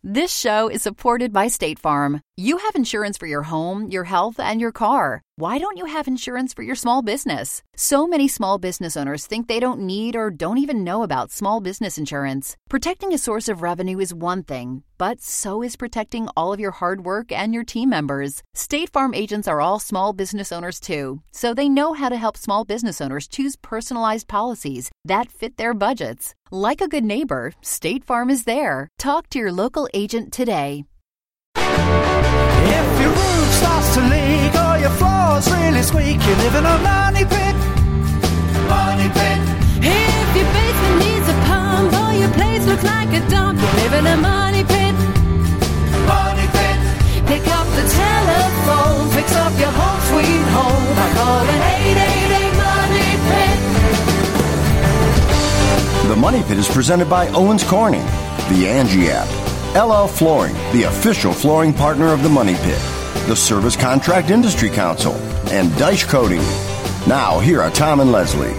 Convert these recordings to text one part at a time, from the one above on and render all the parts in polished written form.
This show is supported by State Farm. You have insurance for your home, your health, and your car. Why don't you have insurance for your small business? So many small business owners think they don't need or don't even know about small business insurance. Protecting a source of revenue is one thing, but so is protecting all of your hard work and your team members. State Farm agents are all small business owners too, so they know how to help small business owners choose personalized policies that fit their budgets. Like a good neighbor, State Farm is there. Talk to your local agent today. If your roof starts to leak or your floor's really squeak, you live in a money pit. Money pit. If your basement needs a pump or your place looks like a dump, you live in a money pit. Money pit. Pick up the telephone, fix up your home sweet home by calling 888-MONEY-PIT. The Money Pit is presented by Owens Corning, the Angie app, LL Flooring, the official flooring partner of the Money Pit, the Service Contract Industry Council, and Dyche Coating. Now, here are Tom and Leslie.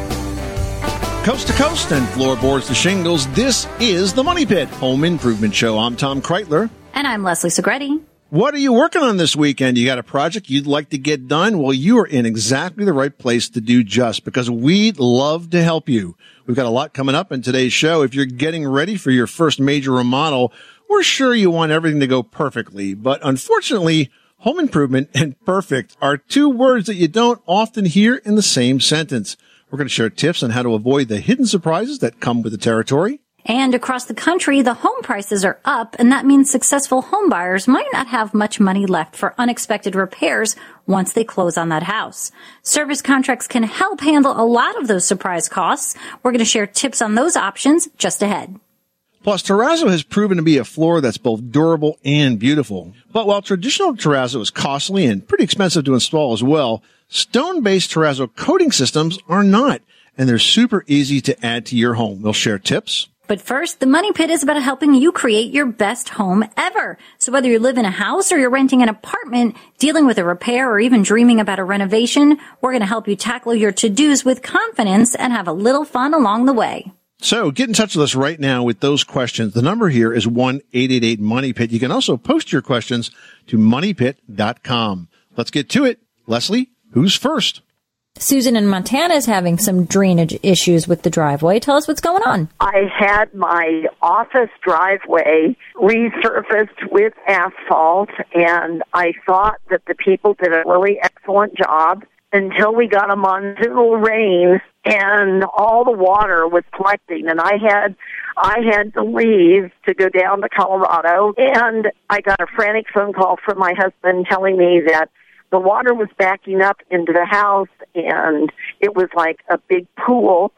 Coast to coast and floorboards to shingles, this is the Money Pit Home Improvement Show. I'm Tom Kreitler. And I'm Leslie Segretti. What are you working on this weekend? You got a project you'd like to get done? Well, you are in exactly the right place to do just, because we'd love to help you. We've got a lot coming up in today's show. If you're getting ready for your first major remodel, we're sure you want everything to go perfectly, but unfortunately, home improvement and perfect are two words that you don't often hear in the same sentence. We're going to share tips on how to avoid the hidden surprises that come with the territory. And across the country, the home prices are up, and that means successful home buyers might not have much money left for unexpected repairs once they close on that house. Service contracts can help handle a lot of those surprise costs. We're going to share tips on those options just ahead. Plus, terrazzo has proven to be a floor that's both durable and beautiful. But while traditional terrazzo is costly and pretty expensive to install as well, stone-based terrazzo coating systems are not, and they're super easy to add to your home. We'll share tips. But first, the Money Pit is about helping you create your best home ever. So whether you live in a house or you're renting an apartment, dealing with a repair, or even dreaming about a renovation, we're going to help you tackle your to-dos with confidence and have a little fun along the way. So get in touch with us right now with those questions. The number here is 1-888-MONEY-PIT. You can also post your questions to moneypit.com. Let's get to it. Leslie, who's first? Susan in Montana is having some drainage issues with the driveway. Tell us what's going on. I had my office driveway resurfaced with asphalt, and I thought that the people did a really excellent job until we got a monsoonal rain and all the water was collecting, and I had to leave to go down to Colorado, and I got a frantic phone call from my husband telling me that the water was backing up into the house, and it was like a big pool.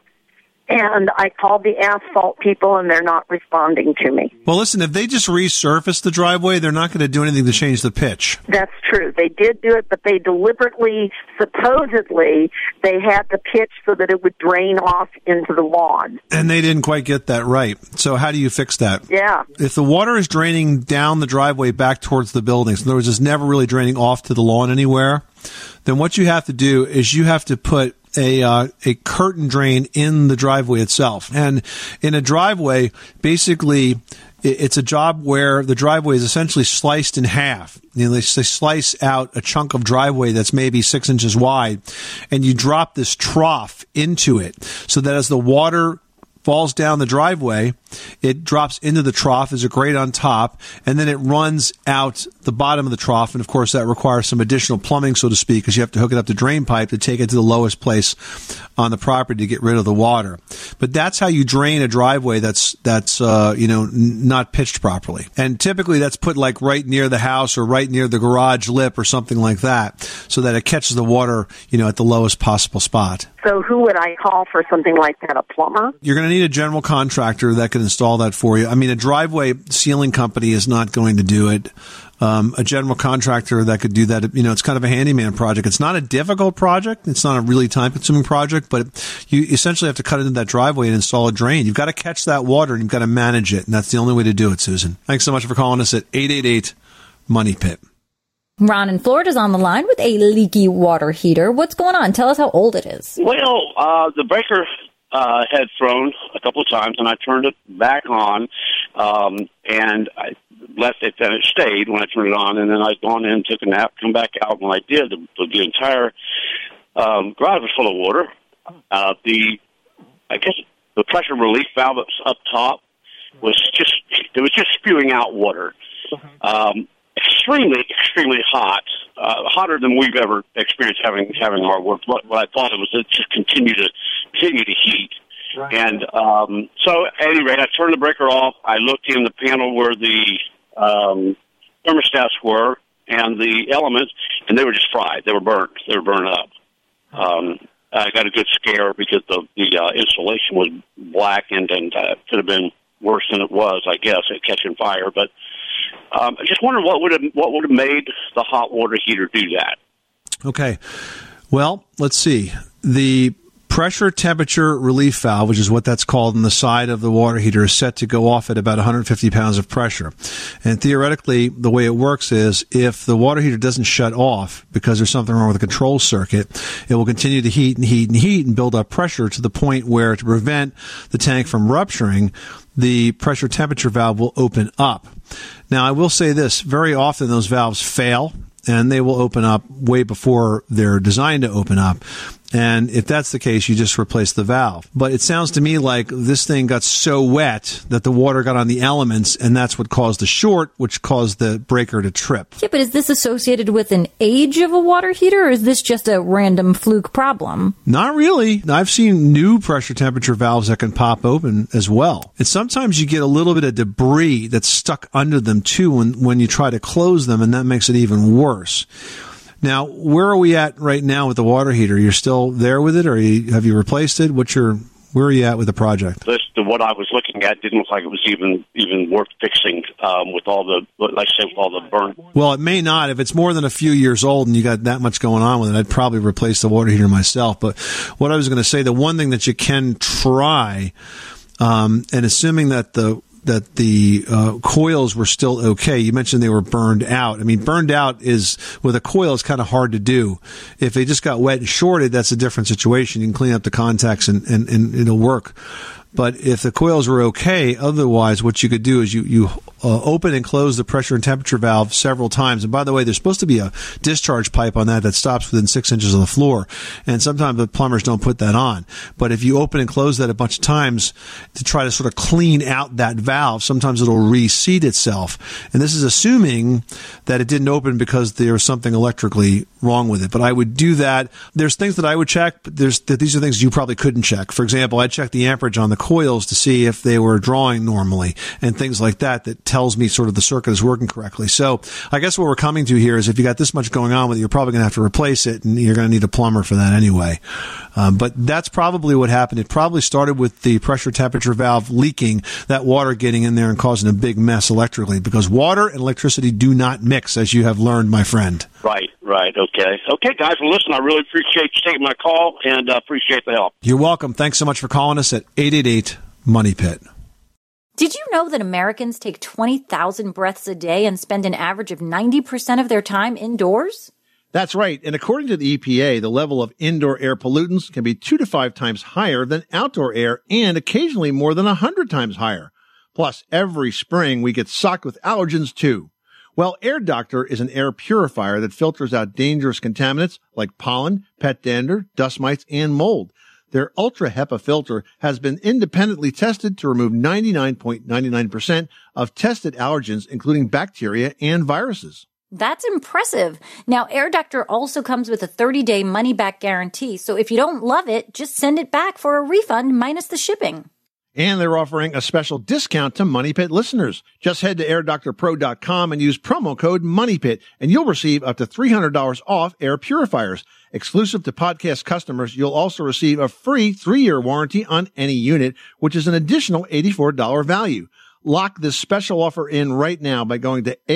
And I called the asphalt people, and they're not responding to me. Well, listen, if they just resurface the driveway, they're not going to do anything to change the pitch. That's true. They did do it, but they deliberately, supposedly, they had the pitch so that it would drain off into the lawn. And they didn't quite get that right. So how do you fix that? Yeah. If the water is draining down the driveway back towards the buildings, in other words, it's never really draining off to the lawn anywhere, then what you have to do is you have to put a curtain drain in the driveway itself. And in a driveway, basically, it's a job where the driveway is essentially sliced in half. You know, they slice out a chunk of driveway that's maybe 6 inches wide, and you drop this trough into it so that as the water falls down the driveway, it drops into the trough as a grate on top, and then it runs out the bottom of the trough. And, of course, that requires some additional plumbing, so to speak, because you have to hook it up to drain pipe to take it to the lowest place on the property to get rid of the water. But that's how you drain a driveway that's not pitched properly. And typically that's put like right near the house or right near the garage lip or something like that, so that it catches the water, at the lowest possible spot. So who would I call for something like that? A plumber? You're going to need a general contractor that can install that for you. I mean, a driveway sealing company is not going to do it. A general contractor that could do that, it's kind of a handyman project. It's not a difficult project. It's not a really time-consuming project, but you essentially have to cut into that driveway and install a drain. You've got to catch that water, and you've got to manage it, and that's the only way to do it, Susan. Thanks so much for calling us at 888-MONEY-PIT. Ron in Florida is on the line with a leaky water heater. What's going on? Tell us how old it is. Well, the breaker had thrown a couple of times, and I turned it back on, and left it, and it stayed when I turned it on, and then I'd gone in, took a nap, come back out. When I did, the entire garage was full of water. I guess the pressure relief valve that's up top was just spewing out water. Extremely, extremely hot, hotter than we've ever experienced having our work. What I thought it was, it just continue to heat. Right. And so, at any rate, I turned the breaker off. I looked in the panel where the thermostats were and the elements, and they were just fried. They were burnt. They were burned up. I got a good scare because the insulation was black and could have been worse than it was, I guess, at catching fire. But I just wondered what would have made the hot water heater do that. Okay. Well, let's see. The pressure temperature relief valve, which is what that's called on the side of the water heater, is set to go off at about 150 pounds of pressure. And theoretically, the way it works is if the water heater doesn't shut off because there's something wrong with the control circuit, it will continue to heat and heat and heat and build up pressure to the point where, to prevent the tank from rupturing, the pressure temperature valve will open up. Now, I will say this, very often those valves fail, and they will open up way before they're designed to open up. And if that's the case, you just replace the valve. But it sounds to me like this thing got so wet that the water got on the elements, and that's what caused the short, which caused the breaker to trip. Yeah, but is this associated with an age of a water heater, or is this just a random fluke problem? Not really. I've seen new pressure temperature valves that can pop open as well. And sometimes you get a little bit of debris that's stuck under them, too, when you try to close them, and that makes it even worse. Now, where are we at right now with the water heater? You're still there with it, or have you replaced it? Where are you at with the project? What I was looking at didn't look like it was even worth fixing with all the burn. Well, it may not. If it's more than a few years old and you got that much going on with it, I'd probably replace the water heater myself. But what I was going to say, the one thing that you can try, and assuming that the coils were still okay. You mentioned they were burned out. I mean, burned out is, with a coil, is kind of hard to do. If they just got wet and shorted, that's a different situation. You can clean up the contacts and it'll work. But if the coils were okay, otherwise, what you could do is you open and close the pressure and temperature valve several times. And by the way, there's supposed to be a discharge pipe on that stops within 6 inches of the floor. And sometimes the plumbers don't put that on. But if you open and close that a bunch of times to try to sort of clean out that valve, sometimes it'll reseat itself. And this is assuming that it didn't open because there was something electrically wrong with it. But I would do that. There's things that I would check, but these are things you probably couldn't check. For example, I'd check the amperage on the coils to see if they were drawing normally and things like that tells me sort of the circuit is working correctly. So I guess what we're coming to here is if you got this much going on with it, you're probably going to have to replace it, and you're going to need a plumber for that anyway. But that's probably what happened. It probably started with the pressure temperature valve leaking, that water getting in there and causing a big mess electrically, because water and electricity do not mix, as you have learned, my friend. Right. Okay, guys. Well, listen, I really appreciate you taking my call and appreciate the help. You're welcome. Thanks so much for calling us at 888-MONEY-PIT. Did you know that Americans take 20,000 breaths a day and spend an average of 90% of their time indoors? That's right. And according to the EPA, the level of indoor air pollutants can be 2 to 5 times higher than outdoor air, and occasionally more than 100 times higher. Plus, every spring we get socked with allergens too. Well, Air Doctor is an air purifier that filters out dangerous contaminants like pollen, pet dander, dust mites, and mold. Their Ultra HEPA filter has been independently tested to remove 99.99% of tested allergens, including bacteria and viruses. That's impressive. Now, Air Doctor also comes with a 30-day money-back guarantee, so if you don't love it, just send it back for a refund minus the shipping. And they're offering a special discount to Money Pit listeners. Just head to airdoctorpro.com and use promo code MONEYPIT, and you'll receive up to $300 off air purifiers. Exclusive to podcast customers, you'll also receive a free 3-year warranty on any unit, which is an additional $84 value. Lock this special offer in right now by going to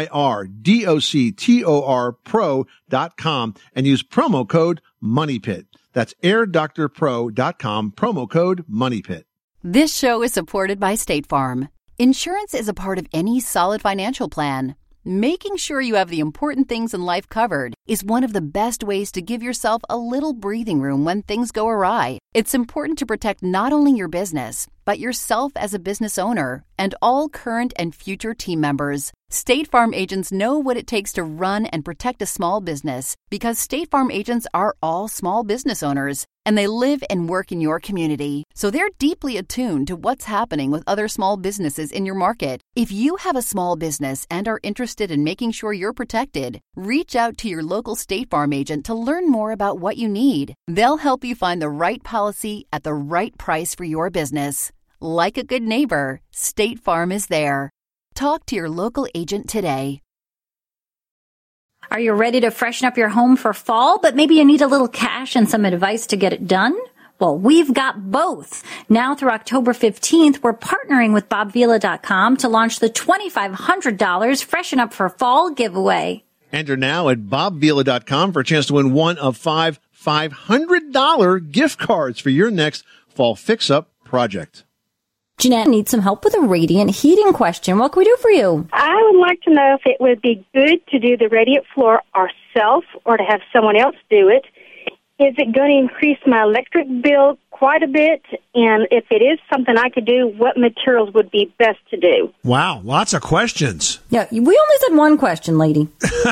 airdoctorpro.com and use promo code MONEYPIT. That's airdoctorpro.com, promo code MONEYPIT. This show is supported by State Farm. Insurance is a part of any solid financial plan. Making sure you have the important things in life covered is one of the best ways to give yourself a little breathing room when things go awry. It's important to protect not only your business, but yourself as a business owner and all current and future team members. State Farm agents know what it takes to run and protect a small business because State Farm agents are all small business owners and they live and work in your community. So they're deeply attuned to what's happening with other small businesses in your market. If you have a small business and are interested in making sure you're protected, reach out to your local State Farm agent to learn more about what you need. They'll help you find the right policy at the right price for your business. Like a good neighbor, State Farm is there. Talk to your local agent today. Are you ready to freshen up your home for fall, but maybe you need a little cash and some advice to get it done? Well, we've got both. Now through October 15th, we're partnering with BobVila.com to launch the $2,500 Freshen Up for Fall giveaway. Enter now at BobVila.com for a chance to win one of 5 $500 gift cards for your next fall fix-up project. Jeanette needs some help with a radiant heating question. What can we do for you? I would like to know if it would be good to do the radiant floor ourselves or to have someone else do it. Is it going to increase my electric bill quite a bit? And if it is something I could do, what materials would be best to do? Wow, lots of questions. Yeah, we only said one question, lady.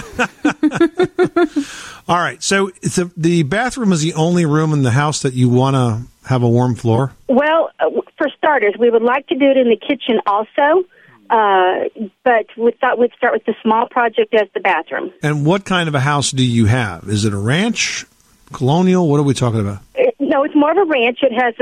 All right, so the bathroom is the only room in the house that you want to have a warm floor? Well, for starters, we would like to do it in the kitchen also, but we thought we'd start with the small project as the bathroom. And what kind of a house do you have? Is it a ranch, colonial? What are we talking about? No, it's more of a ranch. It has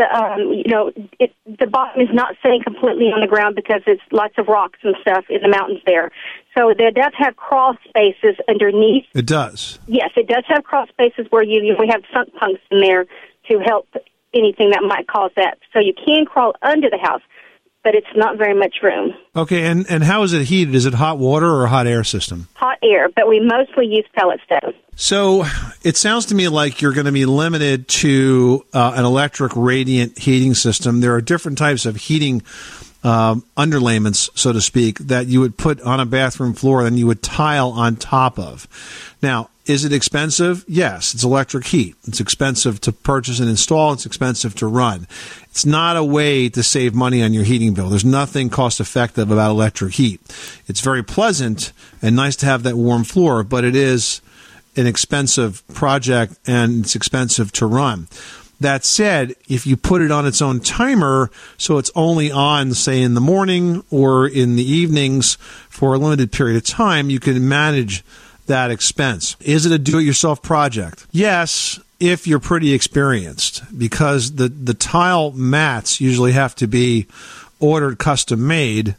the bottom is not sitting completely on the ground because it's lots of rocks and stuff in the mountains there. So it does have crawl spaces underneath. It does? Yes, it does have crawl spaces where we have sunk punks in there to help anything that might cause that. So you can crawl under the house, but it's not very much room. Okay, and how is it heated? Is it hot water or a hot air system? Hot air, but we mostly use pellet stove. So it sounds to me like you're going to be limited to an electric radiant heating system. There are different types of heating underlayments, so to speak, that you would put on a bathroom floor and you would tile on top of. Now, is it expensive? Yes, it's electric heat. It's expensive to purchase and install. It's expensive to run. It's not a way to save money on your heating bill. There's nothing cost-effective about electric heat. It's very pleasant and nice to have that warm floor, but it is an expensive project and it's expensive to run. That said, if you put it on its own timer, so it's only on, say, in the morning or in the evenings for a limited period of time, you can manage that expense. Is it a do-it-yourself project? Yes, if you're pretty experienced, because the tile mats usually have to be ordered custom-made,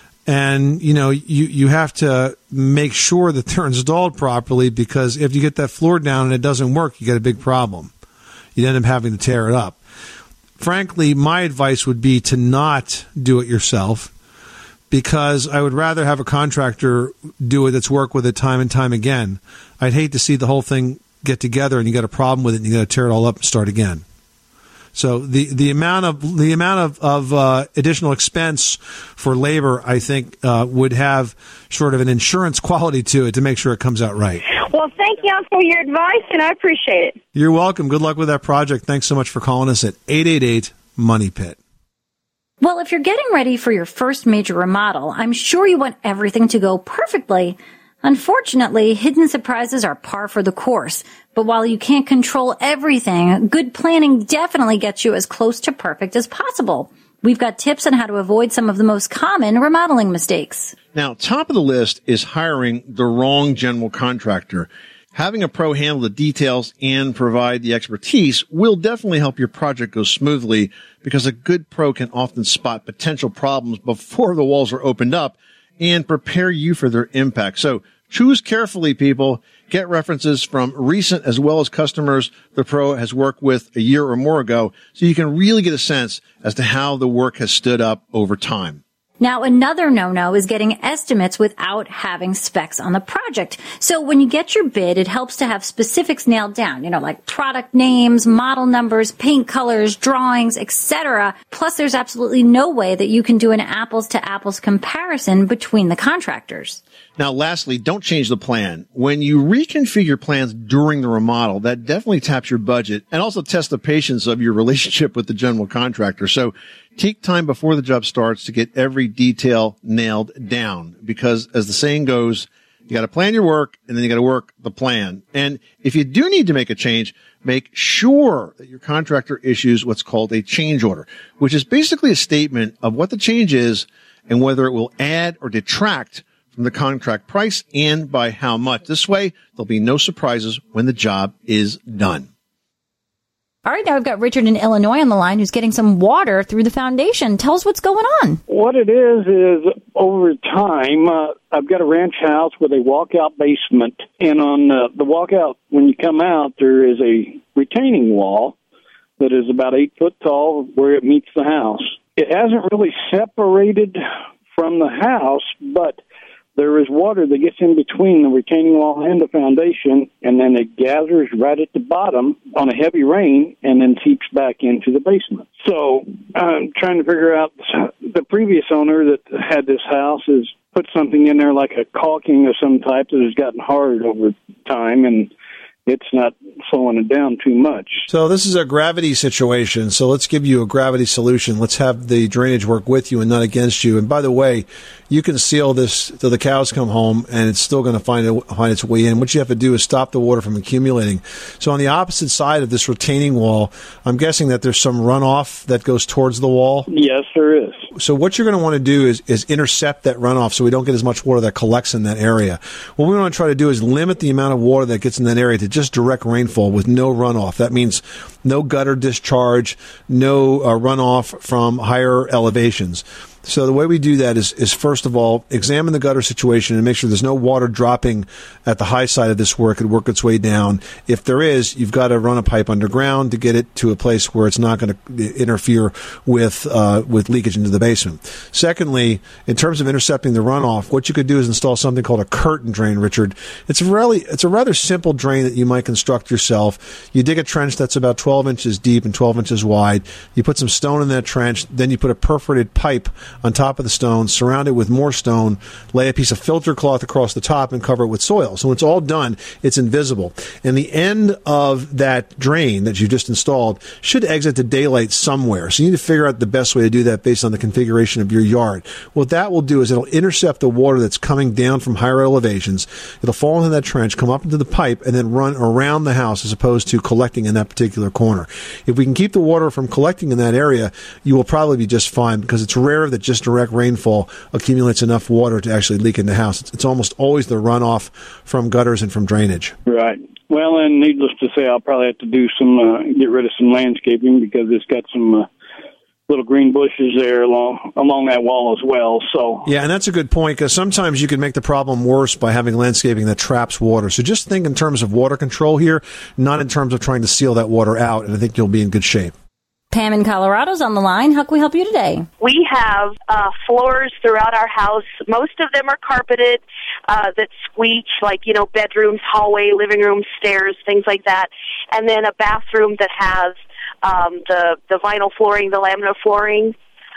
and you have to make sure that they're installed properly, because if you get that floor down and it doesn't work, you get a big problem. You'd end up having to tear it up. Frankly, my advice would be to not do it yourself, because I would rather have a contractor do it that's worked with it time and time again. I'd hate to see the whole thing get together and you got a problem with it and you got to tear it all up and start again. So the amount of additional expense for labor, I think, would have sort of an insurance quality to it to make sure it comes out right. Well, thank you for your advice, and I appreciate it. You're welcome. Good luck with that project. Thanks so much for calling us at 888-MONEY-PIT. Well, if you're getting ready for your first major remodel, I'm sure you want everything to go perfectly. Unfortunately, hidden surprises are par for the course. But while you can't control everything, good planning definitely gets you as close to perfect as possible. We've got tips on how to avoid some of the most common remodeling mistakes. Now, top of the list is hiring the wrong general contractor. Having a pro handle the details and provide the expertise will definitely help your project go smoothly, because a good pro can often spot potential problems before the walls are opened up and prepare you for their impact. So choose carefully, people. Get references from recent as well as customers the pro has worked with a year or more ago, so you can really get a sense as to how the work has stood up over time. Now, another no-no is getting estimates without having specs on the project. So when you get your bid, it helps to have specifics nailed down, like product names, model numbers, paint colors, drawings, etc. Plus, there's absolutely no way that you can do an apples-to-apples comparison between the contractors. Now, lastly, don't change the plan. When you reconfigure plans during the remodel, that definitely taps your budget and also tests the patience of your relationship with the general contractor. So Take time before the job starts to get every detail nailed down because, as the saying goes, you got to plan your work and then you got to work the plan. And if you do need to make a change, make sure that your contractor issues what's called a change order, which is basically a statement of what the change is and whether it will add or detract from the contract price and by how much. This way, there'll be no surprises when the job is done. All right, now we've got Richard in Illinois on the line who's getting some water through the foundation. Tell us what's going on. What it is over time, I've got a ranch house with a walkout basement, and on the walkout, when you come out, there is a retaining wall that is about 8 foot tall where it meets the house. It hasn't really separated from the house, but there is water that gets in between the retaining wall and the foundation, and then it gathers right at the bottom on a heavy rain and then seeps back into the basement. So I'm trying to figure out, the previous owner that had this house has put something in there like a caulking of some type that has gotten hard over time, and it's not slowing it down too much. So this is a gravity situation. So let's give you a gravity solution. Let's have the drainage work with you and not against you. And by the way, you can seal this till the cows come home, and it's still going to find its way in. What you have to do is stop the water from accumulating. So on the opposite side of this retaining wall, I'm guessing that there's some runoff that goes towards the wall? Yes, there is. So what you're going to want to do is intercept that runoff so we don't get as much water that collects in that area. What we want to try to do is limit the amount of water that gets in that area to just direct rainfall with no runoff. That means no gutter discharge, no runoff from higher elevations. So the way we do that is first of all, examine the gutter situation and make sure there's no water dropping at the high side of this where it could work its way down. If there is, you've got to run a pipe underground to get it to a place where it's not going to interfere with leakage into the basement. Secondly, in terms of intercepting the runoff, what you could do is install something called a curtain drain, Richard. It's a rather simple drain that you might construct yourself. You dig a trench that's about 12 inches deep and 12 inches wide. You put some stone in that trench, then you put a perforated pipe on top of the stone, surround it with more stone, lay a piece of filter cloth across the top, and cover it with soil. So when it's all done, it's invisible. And the end of that drain that you just installed should exit to daylight somewhere. So you need to figure out the best way to do that based on the configuration of your yard. What that will do is it'll intercept the water that's coming down from higher elevations. It'll fall into that trench, come up into the pipe, and then run around the house as opposed to collecting in that particular corner. If we can keep the water from collecting in that area, you will probably be just fine, because it's rare that just direct rainfall accumulates enough water to actually leak in the house. It's almost always the runoff from gutters and from drainage. Right. Well, and needless to say, I'll probably have to do some, get rid of some landscaping, because it's got some little green bushes there along that wall as well. So yeah, and that's a good point, because sometimes you can make the problem worse by having landscaping that traps water. So just think in terms of water control here, not in terms of trying to seal that water out, and I think you'll be in good shape. Pam in Colorado's on the line. How can we help you today? We have floors throughout our house. Most of them are carpeted that squeak, like, bedrooms, hallway, living room, stairs, things like that. And then a bathroom that has the vinyl flooring, the laminate flooring.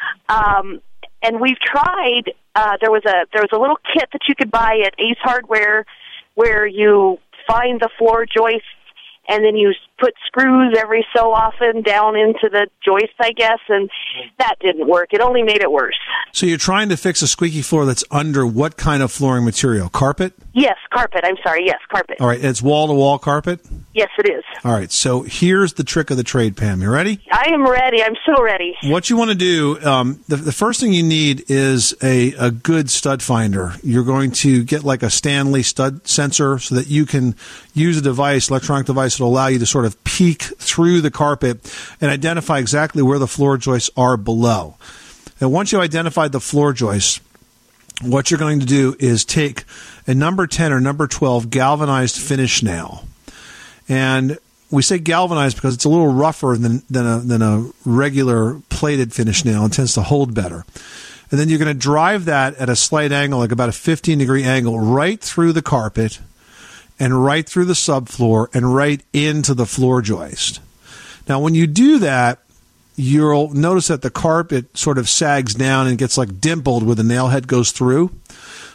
And we've tried, there was a little kit that you could buy at Ace Hardware where you find the floor joists and then you put screws every so often down into the joist, I guess, and that didn't work. It only made it worse. So you're trying to fix a squeaky floor that's under what kind of flooring material? Carpet? Yes, carpet. I'm sorry. Yes, carpet. All right. It's wall-to-wall carpet? Yes, it is. All right. So here's the trick of the trade, Pam. You ready? I am ready. I'm so ready. What you want to do, the first thing you need is a good stud finder. You're going to get like a Stanley stud sensor so that you can use a device, electronic device, that will allow you to sort of peek through the carpet and identify exactly where the floor joists are below. And once you identified the floor joists, what you're going to do is take a number 10 or number 12 galvanized finish nail. And we say galvanized because it's a little rougher than a regular plated finish nail and tends to hold better. And then you're going to drive that at a slight angle, like about a 15-degree angle, right through the carpet and right through the subfloor and right into the floor joist. Now, when you do that, you'll notice that the carpet sort of sags down and gets like dimpled where the nail head goes through.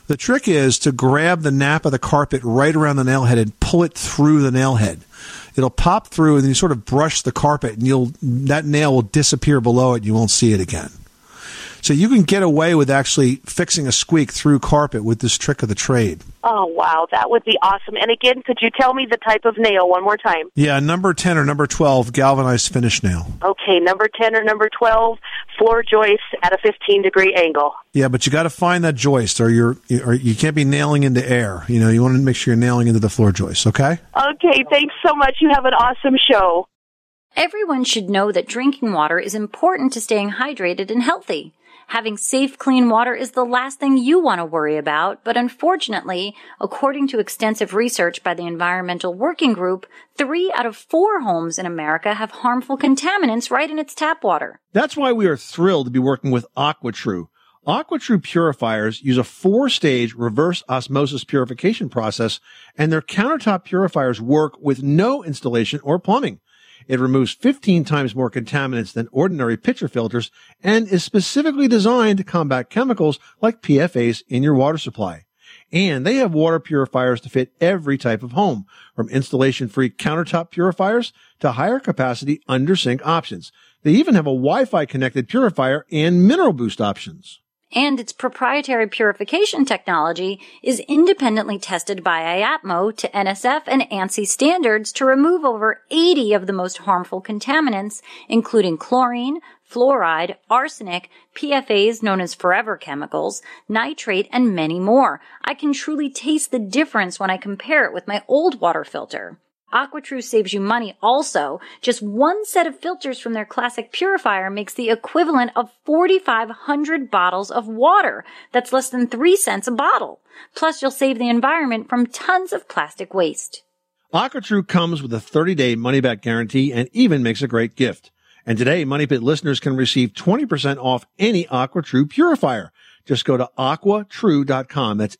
The trick is to grab the nap of the carpet right around the nail head and pull it through the nail head. It'll pop through, and then you sort of brush the carpet, and that nail will disappear below it, and you won't see it again. So you can get away with actually fixing a squeak through carpet with this trick of the trade. Oh, wow. That would be awesome. And again, could you tell me the type of nail one more time? Yeah, number 10 or number 12 galvanized finish nail. Okay, number 10 or number 12 floor joist at a 15-degree angle. Yeah, but you got to find that joist, or you can't be nailing into air. You know, you want to make sure you're nailing into the floor joist, okay? Okay, thanks so much. You have an awesome show. Everyone should know that drinking water is important to staying hydrated and healthy. Having safe, clean water is the last thing you want to worry about, but unfortunately, according to extensive research by the Environmental Working Group, 3 out of 4 homes in America have harmful contaminants right in its tap water. That's why we are thrilled to be working with AquaTrue. AquaTrue purifiers use a 4-stage reverse osmosis purification process, and their countertop purifiers work with no installation or plumbing. It removes 15 times more contaminants than ordinary pitcher filters and is specifically designed to combat chemicals like PFAS in your water supply. And they have water purifiers to fit every type of home, from installation-free countertop purifiers to higher capacity under-sink options. They even have a Wi-Fi connected purifier and mineral boost options. And its proprietary purification technology is independently tested by IAPMO to NSF and ANSI standards to remove over 80 of the most harmful contaminants, including chlorine, fluoride, arsenic, PFAS known as forever chemicals, nitrate, and many more. I can truly taste the difference when I compare it with my old water filter. AquaTrue saves you money also. Just one set of filters from their classic purifier makes the equivalent of 4,500 bottles of water. That's less than 3 cents a bottle. Plus, you'll save the environment from tons of plastic waste. AquaTrue comes with a 30-day money-back guarantee and even makes a great gift. And today, Money Pit listeners can receive 20% off any AquaTrue purifier. Just go to AquaTrue.com. That's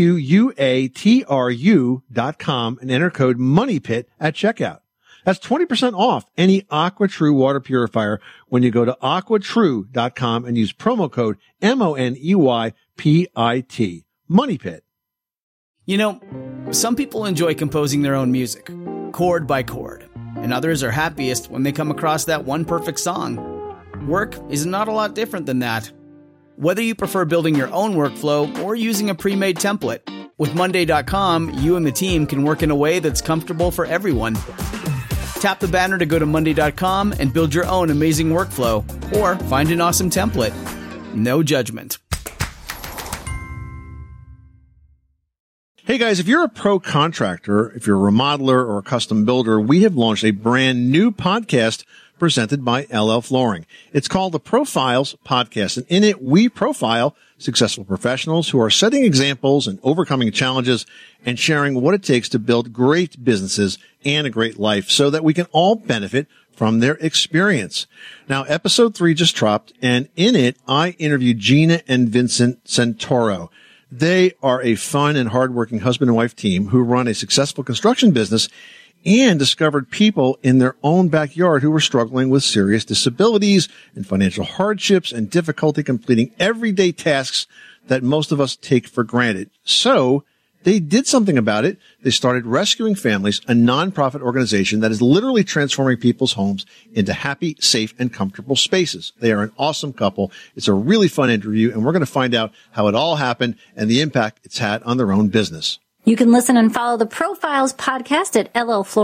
AQUATRU.com and enter code MONEYPIT at checkout. That's 20% off any AquaTrue water purifier when you go to AquaTrue.com and use promo code MONEYPIT. MoneyPit. You know, some people enjoy composing their own music, chord by chord, and others are happiest when they come across that one perfect song. Work is not a lot different than that. Whether you prefer building your own workflow or using a pre-made template, with Monday.com, you and the team can work in a way that's comfortable for everyone. Tap the banner to go to Monday.com and build your own amazing workflow, or find an awesome template. No judgment. Hey guys, if you're a pro contractor, if you're a remodeler or a custom builder, we have launched a brand new podcast presented by LL Flooring. It's called the Profiles Podcast, and in it, we profile successful professionals who are setting examples and overcoming challenges and sharing what it takes to build great businesses and a great life so that we can all benefit from their experience. Now, episode 3 just dropped, and in it, I interviewed Gina and Vincent Santoro. They are a fun and hardworking husband and wife team who run a successful construction business and discovered people in their own backyard who were struggling with serious disabilities and financial hardships and difficulty completing everyday tasks that most of us take for granted. So they did something about it. They started Rescuing Families, a nonprofit organization that is literally transforming people's homes into happy, safe, and comfortable spaces. They are an awesome couple. It's a really fun interview, and we're going to find out how it all happened and the impact it's had on their own business. You can listen and follow the Profiles podcast at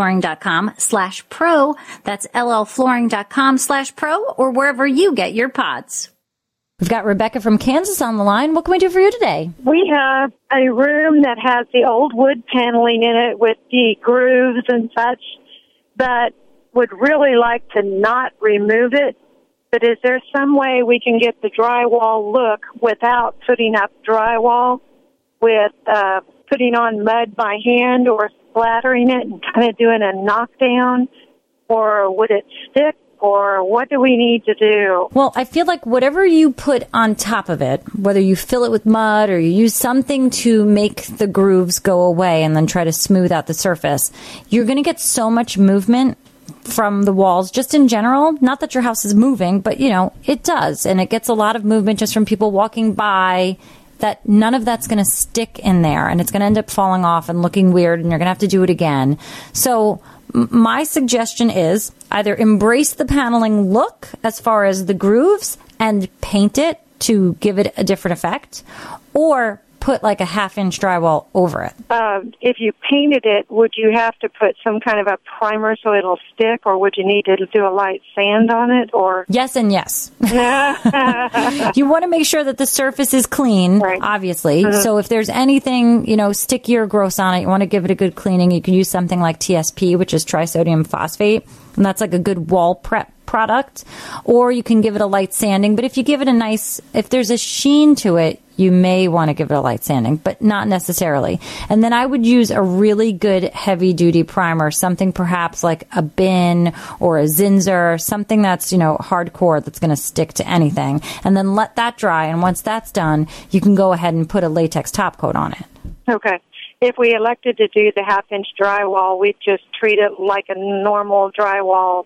llflooring.com/pro. That's llflooring.com/pro, or wherever you get your pods. We've got Rebecca from Kansas on the line. What can we do for you today? We have a room that has the old wood paneling in it with the grooves and such, but would really like to not remove it. But is there some way we can get the drywall look without putting up drywall, with putting on mud by hand or splattering it and kind of doing a knockdown? Or would it stick? Or what do we need to do? Well, I feel like whatever you put on top of it, whether you fill it with mud or you use something to make the grooves go away and then try to smooth out the surface, you're going to get so much movement from the walls just in general. Not that your house is moving, but, you know, it does. And it gets a lot of movement just from people walking by that none of that's going to stick in there, and it's going to end up falling off and looking weird, and you're going to have to do it again. So my suggestion is either embrace the paneling look as far as the grooves and paint it to give it a different effect, or put like a 1/2-inch drywall over it. If you painted it, would you have to put some kind of a primer so it'll stick, or would you need to do a light sand on it? Or yes and yes. You want to make sure that the surface is clean, obviously. So if there's anything, sticky or gross on it, you want to give it a good cleaning. You can use something like TSP, which is trisodium phosphate, and that's like a good wall prep product. Or you can give it a light sanding. But if you give it if there's a sheen to it, you may want to give it a light sanding, but not necessarily. And then I would use a really good heavy-duty primer, something perhaps like a Bin or a Zinsser, something that's, hardcore, that's going to stick to anything. And then let that dry, and once that's done, you can go ahead and put a latex top coat on it. Okay. If we elected to do the 1/2-inch drywall, we'd just treat it like a normal drywall,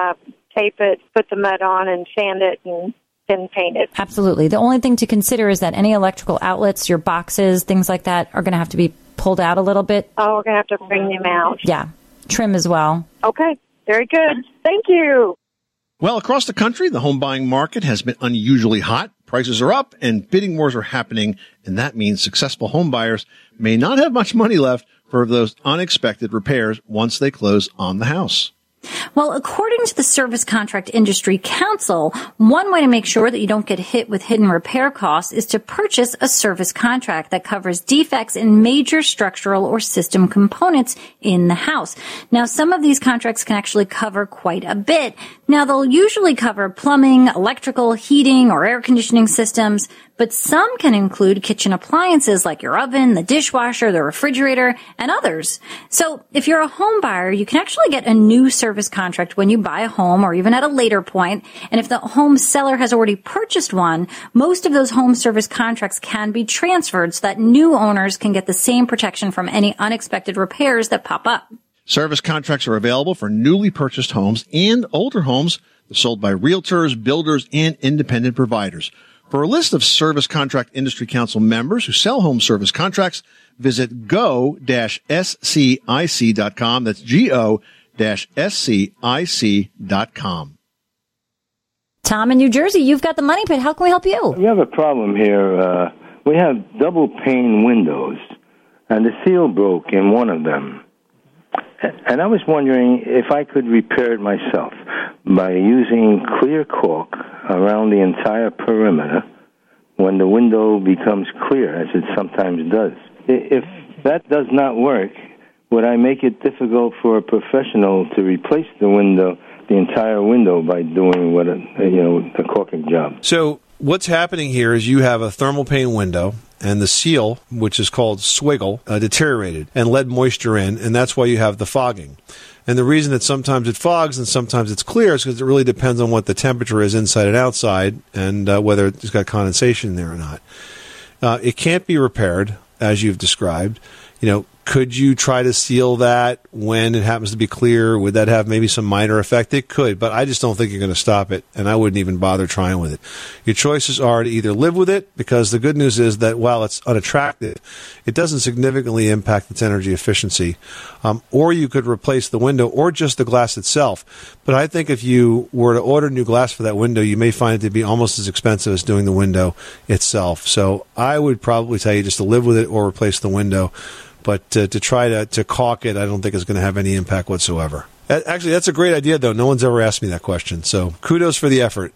tape it, put the mud on, and sand it, and then paint it. Absolutely. The only thing to consider is that any electrical outlets, your boxes, things like that, are going to have to be pulled out a little bit. Oh, we're going to have to bring them out. Yeah. Trim as well. Okay. Very good. Thank you. Well, across the country, the home buying market has been unusually hot. Prices are up and bidding wars are happening, and that means successful home buyers may not have much money left for those unexpected repairs once they close on the house. Well, according to the Service Contract Industry Council, one way to make sure that you don't get hit with hidden repair costs is to purchase a service contract that covers defects in major structural or system components in the house. Now, some of these contracts can actually cover quite a bit. Now, they'll usually cover plumbing, electrical, heating, or air conditioning systems, but some can include kitchen appliances like your oven, the dishwasher, the refrigerator, and others. So if you're a home buyer, you can actually get a new service contract when you buy a home or even at a later point. And if the home seller has already purchased one, most of those home service contracts can be transferred so that new owners can get the same protection from any unexpected repairs that pop up. Service contracts are available for newly purchased homes and older homes sold by realtors, builders, and independent providers. For a list of Service Contract Industry Council members who sell home service contracts, visit go-scic.com. That's go-scic.com. Tom in New Jersey, you've got the Money Pit. How can we help you? We have a problem here. We have double pane windows, and the seal broke in one of them. And I was wondering if I could repair it myself by using clear caulk around the entire perimeter when the window becomes clear, as it sometimes does. If that does not work, would I make it difficult for a professional to replace the entire window, by doing the caulking job? So what's happening here is you have a thermal pane window, and the seal, which is called swiggle, deteriorated and led moisture in, and that's why you have the fogging. And the reason that sometimes it fogs and sometimes it's clear is because it really depends on what the temperature is inside and outside, and whether it's got condensation in there or not. It can't be repaired, as you've described. Could you try to seal that when it happens to be clear? Would that have maybe some minor effect? It could, but I just don't think you're going to stop it, and I wouldn't even bother trying with it. Your choices are to either live with it, because the good news is that while it's unattractive, it doesn't significantly impact its energy efficiency, or you could replace the window or just the glass itself. But I think if you were to order new glass for that window, you may find it to be almost as expensive as doing the window itself. So I would probably tell you just to live with it or replace the window. But to try to caulk it, I don't think it's going to have any impact whatsoever. Actually, that's a great idea, though. No one's ever asked me that question. So kudos for the effort.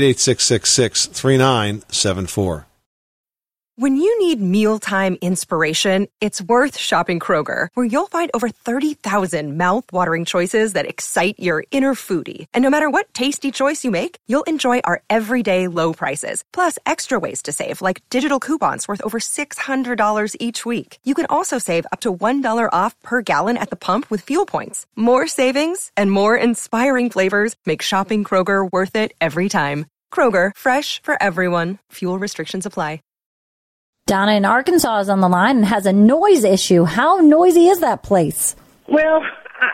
888-666-3974. When you need mealtime inspiration, it's worth shopping Kroger, where you'll find over 30,000 mouth-watering choices that excite your inner foodie. And no matter what tasty choice you make, you'll enjoy our everyday low prices, plus extra ways to save, like digital coupons worth over $600 each week. You can also save up to $1 off per gallon at the pump with fuel points. More savings and more inspiring flavors make shopping Kroger worth it every time. Kroger, fresh for everyone. Fuel restrictions apply. Donna in Arkansas is on the line and has a noise issue. How noisy is that place? Well,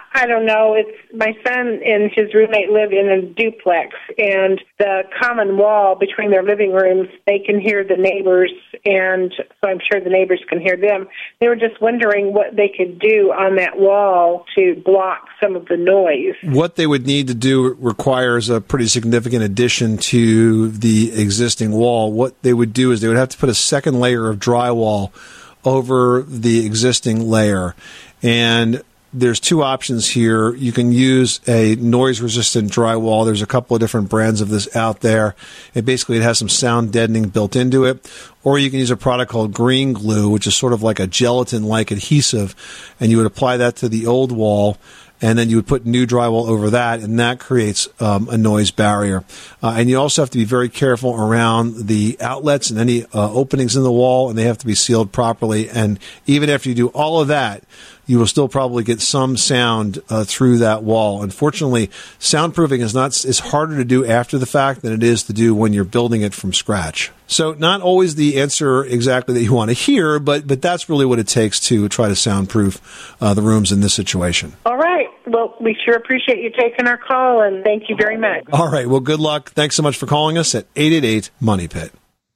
I don't know. It's my son and his roommate live in a duplex, and the common wall between their living rooms, they can hear the neighbors, and so I'm sure the neighbors can hear them. They were just wondering what they could do on that wall to block some of the noise. What they would need to do requires a pretty significant addition to the existing wall. What they would do is they would have to put a second layer of drywall over the existing layer. And there's two options here. You can use a noise-resistant drywall. There's a couple of different brands of this out there. It has some sound deadening built into it. Or you can use a product called Green Glue, which is sort of like a gelatin-like adhesive, and you would apply that to the old wall, and then you would put new drywall over that, and that creates a noise barrier. And you also have to be very careful around the outlets and any openings in the wall, and they have to be sealed properly. And even after you do all of that, you will still probably get some sound through that wall. Unfortunately, soundproofing is harder to do after the fact than it is to do when you're building it from scratch. So not always the answer exactly that you want to hear, but that's really what it takes to try to soundproof the rooms in this situation. All right. Well, we sure appreciate you taking our call, and thank you very much. All right. Well, good luck. Thanks so much for calling us at 888-MONEY-PIT.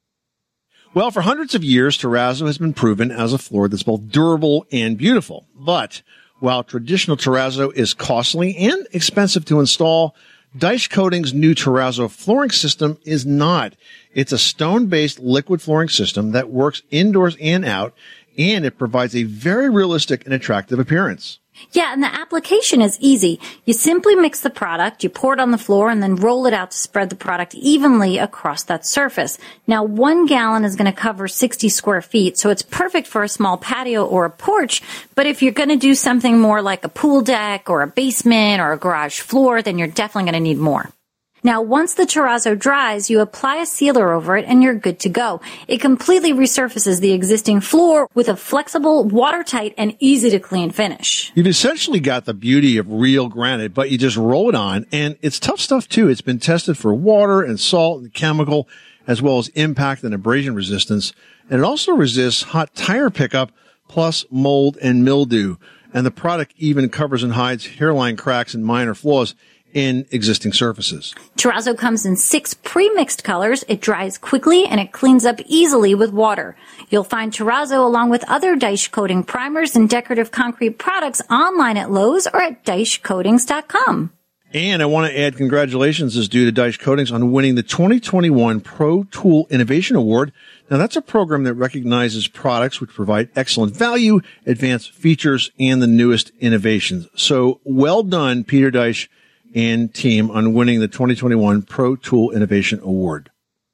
Well, for hundreds of years, terrazzo has been proven as a floor that's both durable and beautiful. But while traditional terrazzo is costly and expensive to install, Dyche Coating's new terrazzo flooring system is not. It's a stone-based liquid flooring system that works indoors and out, and it provides a very realistic and attractive appearance. Yeah, and the application is easy. You simply mix the product, you pour it on the floor, and then roll it out to spread the product evenly across that surface. Now, 1 gallon is going to cover 60 square feet, so it's perfect for a small patio or a porch. But if you're going to do something more like a pool deck or a basement or a garage floor, then you're definitely going to need more. Now, once the terrazzo dries, you apply a sealer over it and you're good to go. It completely resurfaces the existing floor with a flexible, watertight, and easy-to-clean finish. You've essentially got the beauty of real granite, but you just roll it on, and it's tough stuff, too. It's been tested for water and salt and chemical, as well as impact and abrasion resistance, and it also resists hot tire pickup, plus mold and mildew. And the product even covers and hides hairline cracks and minor flaws in existing surfaces. Terrazzo comes in 6 pre-mixed colors. It dries quickly and it cleans up easily with water. You'll find Terrazzo along with other Dyche Coating primers and decorative concrete products online at Lowe's or at DycheCoatings.com. And I want to add congratulations is due to Dyche Coatings on winning the 2021 Pro Tool Innovation Award. Now, that's a program that recognizes products which provide excellent value, advanced features, and the newest innovations. So well done, Peter Dyche and team, on winning the 2021 Pro Tool Innovation Award.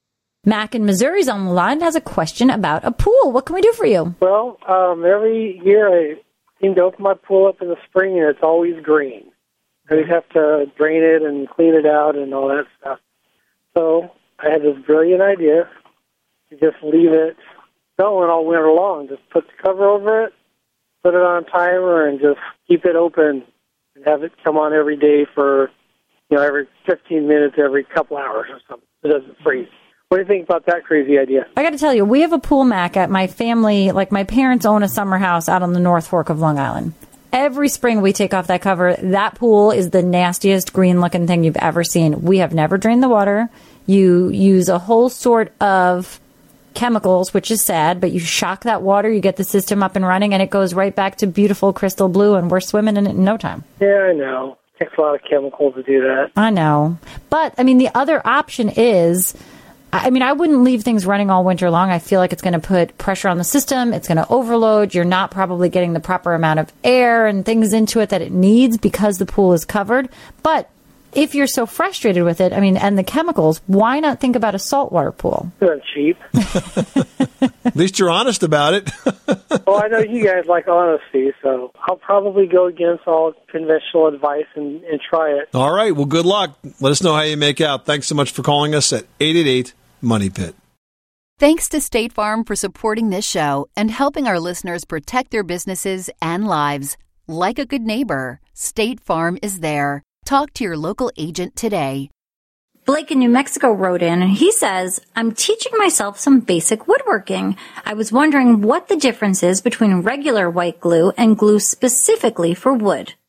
Mac in Missouri's on the line has a question about a pool. What can we do for you? Well, every year I seem to open my pool up in the spring and it's always green. I always have to drain it and clean it out and all that stuff. So I had this brilliant idea to just leave it going all winter long. Just put the cover over it, put it on a timer, and just keep it open and have it come on every day for, every 15 minutes, every couple hours or something. It doesn't freeze. What do you think about that crazy idea? I got to tell you, we have a pool, Mac, at my family. Like, my parents own a summer house out on the North Fork of Long Island. Every spring we take off that cover. That pool is the nastiest green-looking thing you've ever seen. We have never drained the water. You use a whole sort of chemicals, which is sad, but you shock that water, you get the system up and running, and it goes right back to beautiful crystal blue, and we're swimming in it in no time. Yeah, I know. It takes a lot of chemicals to do that. I know. But, the other option is, I wouldn't leave things running all winter long. I feel like it's going to put pressure on the system. It's going to overload. You're not probably getting the proper amount of air and things into it that it needs because the pool is covered. But if you're so frustrated with it, and the chemicals, why not think about a saltwater pool? They're cheap. At least you're honest about it. Well, I know you guys like honesty, so I'll probably go against all conventional advice and try it. All right. Well, good luck. Let us know how you make out. Thanks so much for calling us at 888-MONEY-PIT. Thanks to State Farm for supporting this show and helping our listeners protect their businesses and lives. Like a good neighbor, State Farm is there. Talk to your local agent today. Blake in New Mexico wrote in, and he says, I'm teaching myself some basic woodworking. I was wondering what the difference is between regular white glue and glue specifically for wood.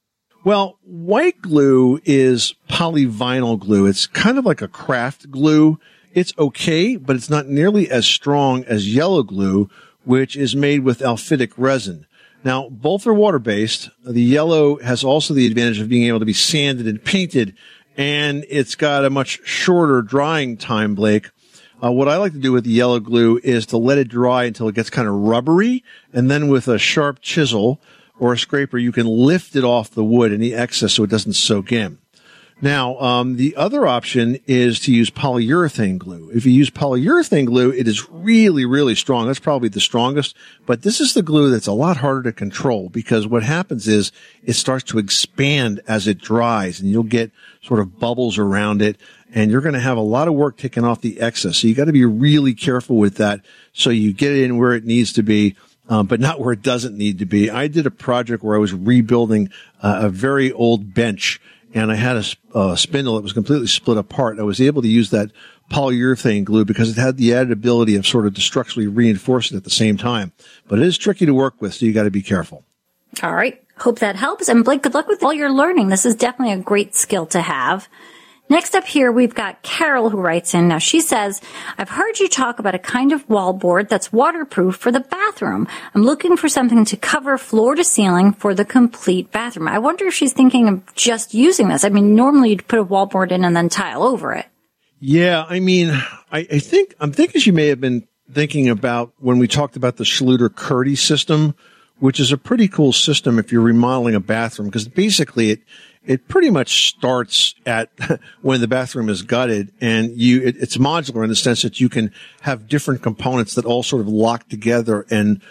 Well, white glue is polyvinyl glue. It's kind of like a craft glue. It's okay, but it's not nearly as strong as yellow glue, which is made with alphytic resin. Now, both are water-based. The yellow has also the advantage of being able to be sanded and painted, and it's got a much shorter drying time, Blake. What I like to do with the yellow glue is to let it dry until it gets kind of rubbery, and then with a sharp chisel or a scraper, you can lift it off the wood, any excess, so it doesn't soak in. Now, the other option is to use polyurethane glue. If you use polyurethane glue, it is really, really strong. That's probably the strongest, but this is the glue that's a lot harder to control because what happens is it starts to expand as it dries and you'll get sort of bubbles around it and you're going to have a lot of work taken off the excess. So you got to be really careful with that so you get it in where it needs to be. But not where it doesn't need to be. I did a project where I was rebuilding a very old bench, and I had a spindle that was completely split apart. I was able to use that polyurethane glue because it had the added ability of sort of to structurally reinforce it at the same time. But it is tricky to work with, so you got to be careful. All right. Hope that helps. And Blake, good luck with all your learning. This is definitely a great skill to have. Next up here, we've got Carol who writes in. Now, she says, I've heard you talk about a kind of wallboard that's waterproof for the bathroom. I'm looking for something to cover floor to ceiling for the complete bathroom. I wonder if she's thinking of just using this. I mean, normally you'd put a wallboard in and then tile over it. Yeah, I mean, I'm thinking she may have been thinking about when we talked about the Schluter Curdy system, which is a pretty cool system if you're remodeling a bathroom, because basically it pretty much starts at when the bathroom is gutted, and it's modular in the sense that you can have different components that all sort of lock together and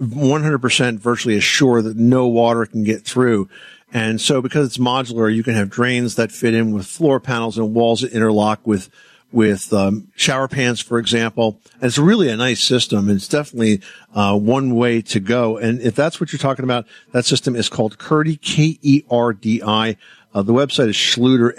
100% virtually assure that no water can get through. And so because it's modular, you can have drains that fit in with floor panels and walls that interlock with shower pans, for example. And it's really a nice system. It's definitely one way to go. And if that's what you're talking about, that system is called Curdy, Kerdi. The website is Schluter,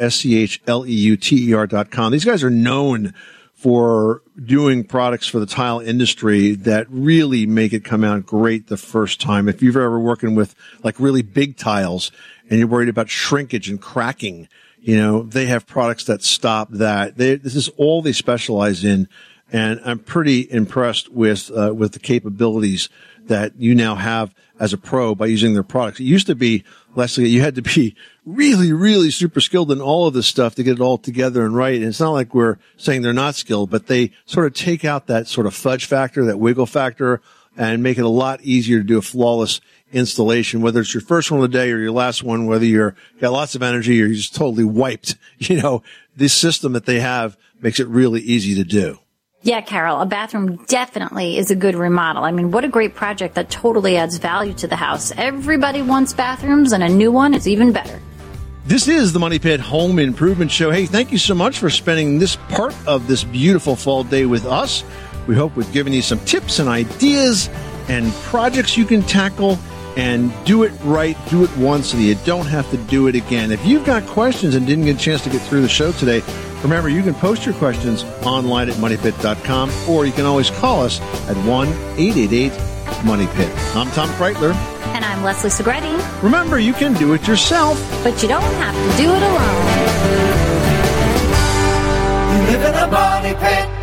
SCHLEUTER.com. These guys are known for doing products for the tile industry that really make it come out great the first time. If you've ever working with like really big tiles and you're worried about shrinkage and cracking, you know, they have products that stop that. This is all they specialize in. And I'm pretty impressed with the capabilities that you now have as a pro by using their products. It used to be, Leslie, you had to be really, really super skilled in all of this stuff to get it all together and right. And it's not like we're saying they're not skilled, but they sort of take out that sort of fudge factor, that wiggle factor, and make it a lot easier to do a flawless installation, whether it's your first one of the day or your last one, whether you're got lots of energy or you're just totally wiped. You know, this system that they have makes it really easy to do. Yeah, Carol, a bathroom definitely is a good remodel. I mean, what a great project that totally adds value to the house. Everybody wants bathrooms, and a new one is even better. This is the Money Pit Home Improvement Show. Hey, thank you so much for spending this part of this beautiful fall day with us. We hope we've given you some tips and ideas and projects you can tackle and do it right, do it once so that you don't have to do it again. If you've got questions and didn't get a chance to get through the show today, remember, you can post your questions online at moneypit.com, or you can always call us at 1-888-MONEYPIT. I'm Tom Kreitler. And I'm Leslie Segretti. Remember, you can do it yourself, but you don't have to do it alone. You live in a money pit.